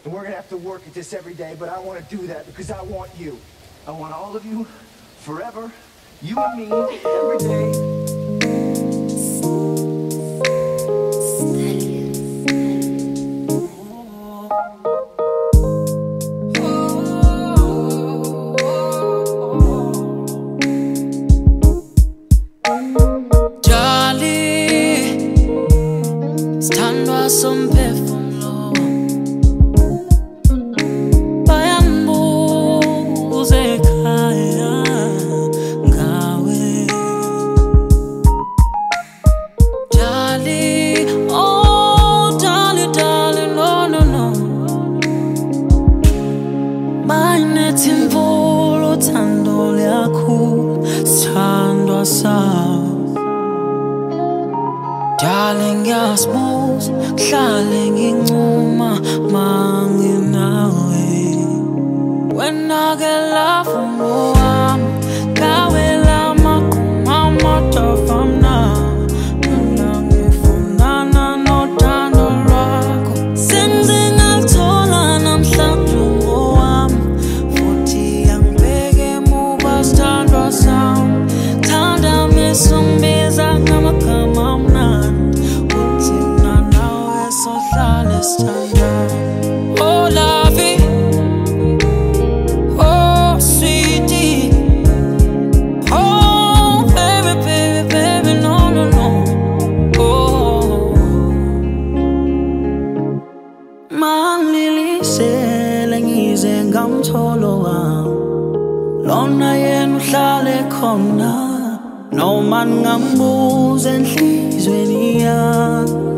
And we're gonna have to work at this every day, but I want to do that because I want you. I want all of you, forever, you and me, every day. Sithandwa somphefumulo bayangibuza ekhaya ngawe Darling, oh darling, darling, no, no, no Bayinethi imvula uthando liyakhula sithandwa sawo Darling, ngiyasibuza kuhlale ngincuma manginawe Wena-ke love wami ngawela amakhuma amatofa mnandi Mina ngifunana nothando lwakho Sengize ngalithola namhlanje ungowami Futhi angibheke emuva sithandwa sami Thanda mesongibiza ngamagama amnandi Oh, lovey, oh, sweetie, oh, baby, baby, baby, no, no, no, oh. Mangilisele ngize ngamtholo wami, lona yena uhlale khona, noma ngingambuza enhlizweni yami.